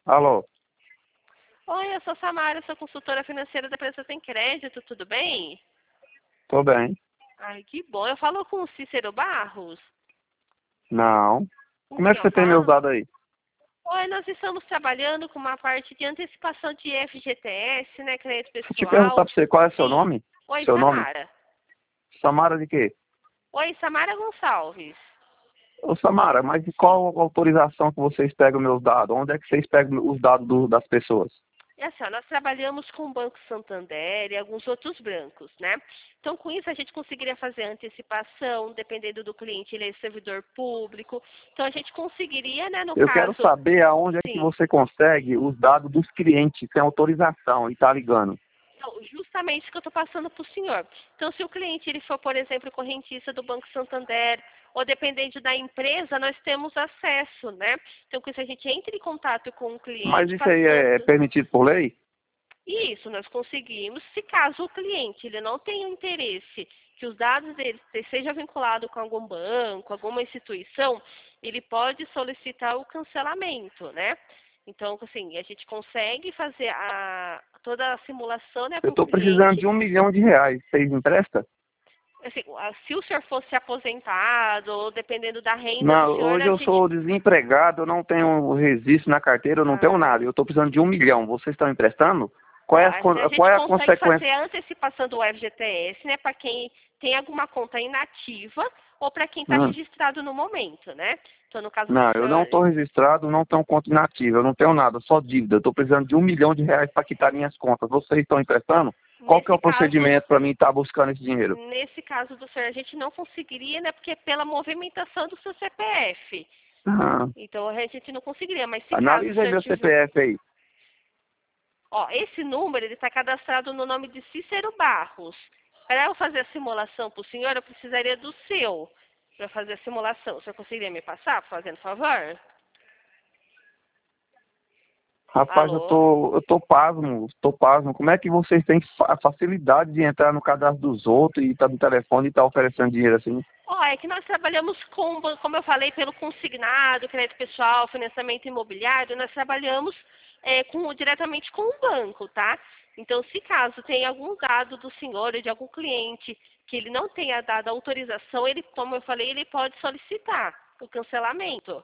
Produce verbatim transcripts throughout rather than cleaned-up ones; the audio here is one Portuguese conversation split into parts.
Alô, Oi, eu sou Samara, sou consultora financeira da empresa Tem Crédito, tudo bem? tô bem. Ai, que bom. Eu falo com o Cícero Barros. Não. Com Como é quem que eu você tem meus falo? dados aí? Oi, nós estamos trabalhando com uma parte de antecipação de F G T S, né, crédito Deixa eu te perguntar pessoal. pra você qual é seu Sim. nome? Oi, Seu nome? Samara. Samara de quê? Oi, Samara Gonçalves. Ô Samara, mas de qual autorização que vocês pegam meus dados? Onde é que vocês pegam os dados do- das pessoas? E assim, ó, nós trabalhamos com o Banco Santander e alguns outros bancos, né? Então, com isso, a gente conseguiria fazer antecipação, dependendo do cliente, ele é servidor público. Então, a gente conseguiria, né, no Eu quero caso, saber aonde é que sim. você consegue os dados dos clientes sem autorização e tá ligando. Então, justamente isso que eu estou passando para o senhor. Então, se o cliente ele for, por exemplo, correntista do Banco Santander, ou dependente da empresa, nós temos acesso, né? Então, com isso a gente entra em contato com o Mas cliente, isso aí é passando. permitido por lei? E isso nós conseguimos, se caso o cliente ele não tenha interesse que os dados dele seja vinculado com algum banco, alguma instituição, ele pode solicitar o cancelamento, né? Então, assim, a gente consegue fazer a, toda a simulação, né, Eu para o estou precisando cliente. de um milhão de reais. Vocês emprestam? Assim, a- se o senhor fosse aposentado, ou dependendo da renda do Não, senhor, hoje a eu gente. sou desempregado, eu não tenho registro na carteira, eu não tenho Ah, nada. Eu estou precisando de um milhão. Vocês estão emprestando? Qual ó, é a, assim, a con- qual gente é a consegue consequência? fazer a antecipação do F G T S, né, para quem tem alguma conta inativa ou para quem está Hum, registrado no momento, né? Então, no caso do não, eu não senhor, estou registrado, não tenho conta inativa, eu não tenho nada, só dívida. Eu estou precisando de um milhão de reais para quitar minhas contas. Vocês estão emprestando? Qual que é nesse o caso, procedimento para mim estar buscando esse dinheiro? nesse caso do senhor, a gente não conseguiria, né, porque é pela movimentação do seu C P F. Ah, Então, a gente não conseguiria, mas se caso o analisa aí senhor meu tiver. C P F aí. Ó, esse número ele está cadastrado no nome de Cícero Barros. Para eu fazer a simulação para o senhor, eu precisaria do seu para fazer a simulação. O senhor conseguiria me passar, fazendo favor? Rapaz, eu Alô? tô, eu tô pasmo, tô pasmo. Como é que vocês têm fa- facilidade de entrar no cadastro dos outros e tá no telefone e tá oferecendo dinheiro assim? Ó, é que nós trabalhamos com, como eu falei, pelo consignado, crédito pessoal, financiamento imobiliário, nós trabalhamos é, com, diretamente com o banco, tá? Então, se caso tem algum dado do senhor ou de algum cliente que ele não tenha dado autorização, ele, como eu falei, ele pode solicitar o cancelamento.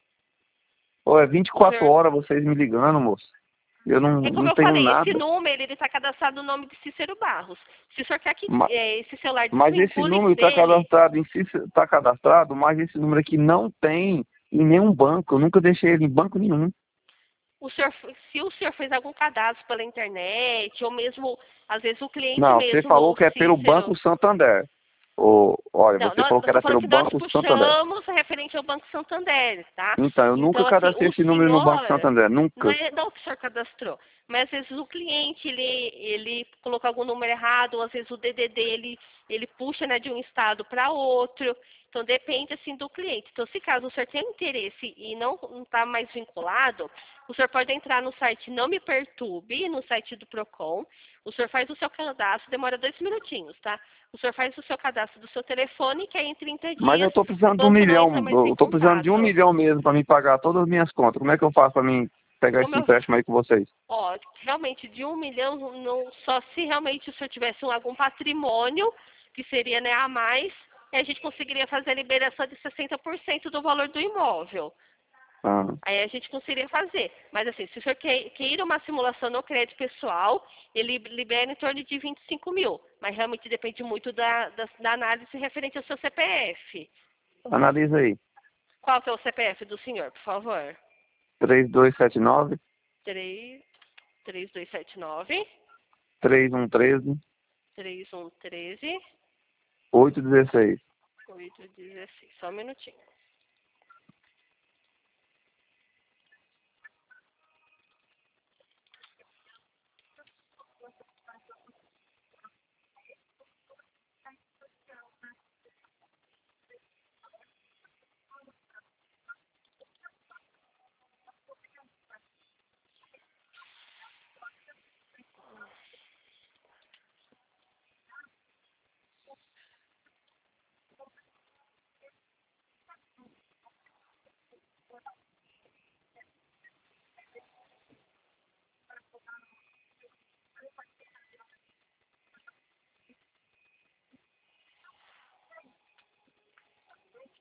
Pô, é vinte e O quatro senhor, horas vocês me ligando, moço. Eu não, é como não eu tenho falei, esse nada. número ele está cadastrado no nome de Cícero Barros. Se o senhor quer que Ma- é, esse celular Mas esse desvincule número está dele, cadastrado em si, está cadastrado, mas esse número aqui não tem em nenhum banco. Eu nunca deixei ele em banco nenhum. o senhor, se o senhor fez algum cadastro pela internet, ou mesmo, às vezes, o cliente Não, você mesmo, falou o que é pelo Cícero. Banco Santander. Ô, olha, Não, você não, falou eu que estou era falando pelo que nós Banco Santander. puxamos referente ao Banco Santander, tá? Então, eu nunca Então, assim, cadastrei o esse número no Banco senhor, Santander, não nunca. é não que o senhor cadastrou, mas às vezes o cliente, ele, ele colocou algum número errado, ou às vezes o D D dele, ele puxa, né, de um estado para outro. Então, depende, assim, do cliente. Então, se caso o senhor tem interesse e não está mais vinculado, o senhor pode entrar no site Não Me Perturbe, no site do Procon. O senhor faz o seu cadastro, demora dois minutinhos, tá? O senhor faz o seu cadastro do seu telefone, que aí em trinta Mas eu dias estou o precisando de um banco não milhão. entra mais Eu em estou precisando de um contato. milhão mesmo para me pagar todas as minhas contas. Como é que eu faço para mim pegar Como esse eu, empréstimo aí com vocês? ó, realmente de um milhão, não, só se realmente o senhor tivesse um- algum patrimônio, que seria, né, a mais, e a gente conseguiria fazer a liberação de sessenta por cento do valor do imóvel. Ah, Aí a gente conseguiria fazer. Mas assim, se o senhor quer- queira uma simulação no crédito pessoal, ele libera em torno de vinte e cinco mil. Mas realmente depende muito da, da, da análise referente ao seu C P F. analisa aí. Qual que é o C P F do senhor, por favor? três dois sete nove, Três três dois sete nove três um três, três um treze oito um seis. oito dezesseis. Só um minutinho.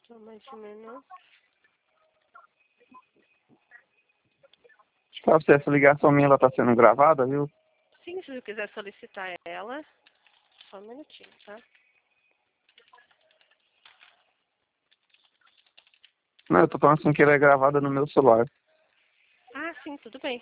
Só mais um minuto. Pra você, essa ligação minha ela tá sendo gravada, viu? Sim, se você quiser solicitar ela. Só um minutinho, tá? Não, eu tô falando assim que ela é gravada no meu celular. Ah, sim, tudo bem.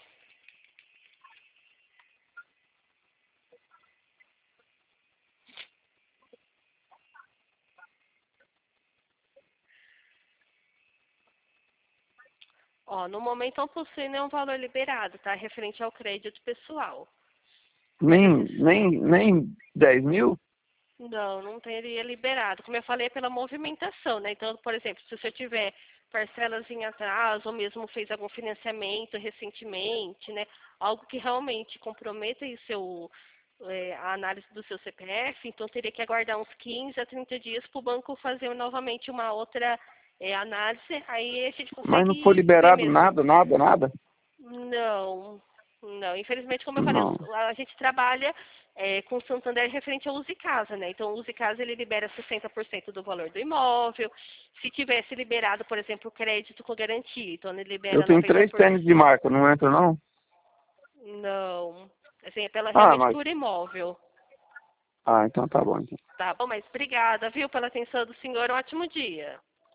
Ó, no momento não possui nenhum valor liberado, tá? Referente ao crédito pessoal. Mas Nem, esse... nem, nem dez mil? Não, não teria liberado. Como eu falei, é pela movimentação, né? Então, por exemplo, se você tiver parcelas em atraso ou mesmo fez algum financiamento recentemente, né? Algo que realmente comprometa aí seu, é, a análise do seu C P F, então teria que aguardar uns quinze a trinta dias para o banco fazer novamente uma outra é, análise. Aí a gente Mas não foi consegue ver liberado mesmo. nada, nada, nada? Não, não. Infelizmente, como eu falei, Não. a gente trabalha é, com o Santander referente ao Use Casa, né? Então, o Use Casa, ele libera sessenta por cento do valor do imóvel. Se tivesse liberado, por exemplo, o crédito com garantia, então ele Eu libera tenho noventa três por tênis de cento. marca, não entra não? Não. Assim, é pela, Ah, realmente mas... por imóvel. Ah, então tá bom, então. Tá bom, mas obrigada, viu, pela atenção do senhor. Um ótimo dia.